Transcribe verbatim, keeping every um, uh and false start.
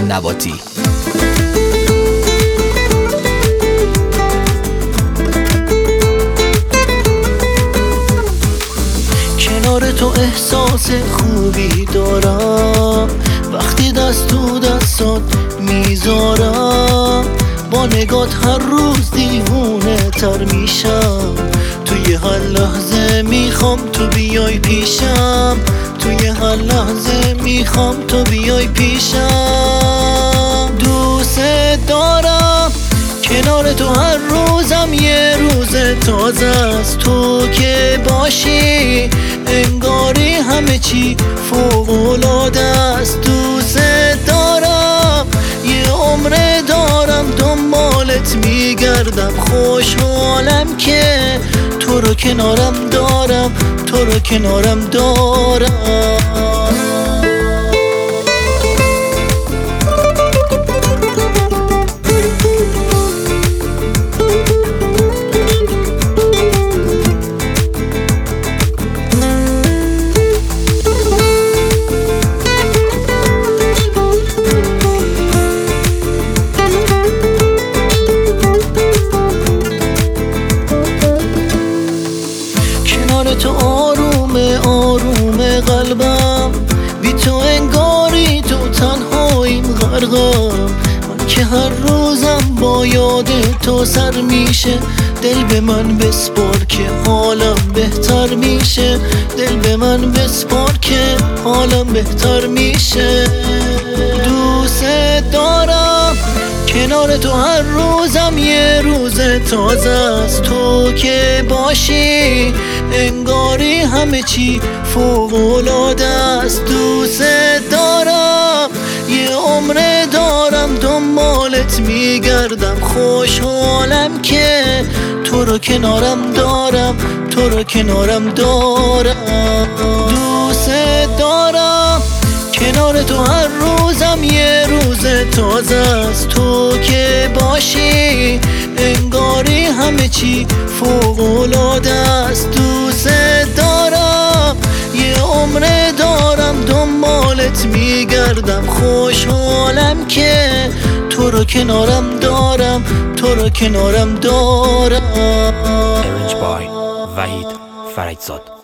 نباتی. کنار تو احساس خوبی دارم، وقتی دست تو دستات میذارم، با نگات هر روز دیوونه تر میشم. توی هر لحظه میخوام تو بیای پیشم، توی هر لحظه میخوام تو بیای پیشم. دوست دارم کنار تو هر روزم یه روز تازه است. تو که باشی انگاری همه چی فوق‌العاده است. دوست دارم یه عمر دارم دنبالت میگردم، خوشحالم که تو رو کنارم دارم، تو رو کنارم دارم. تو آرومه آرومه قلبم، بی تو انگاری تو تنهاییم غرقم. من که هر روزم با یاد تو سر میشه، دل به من بسپار که حالم بهتر میشه، دل به من بسپار که حالم بهتر میشه. دوست دارم کنار تو هر روزم یه روز تازه است. تو که باشی انگاری همه چی فوق‌العاده است. دوست دارم یه عمر دارم دنبالت میگردم، خوشحالم که تو رو کنارم دارم، تو رو کنارم دارم. دوست دارم کنار تو هر روزم یه روز تازه است. تو که باشی انگاری همه چی فوق‌العاده است. دوست دارم یه عمر دارم دنبالت میگردم، خوشحالم که تو رو کنارم دارم، تو رو کنارم دارم. Arranged by وحید فرجزاد.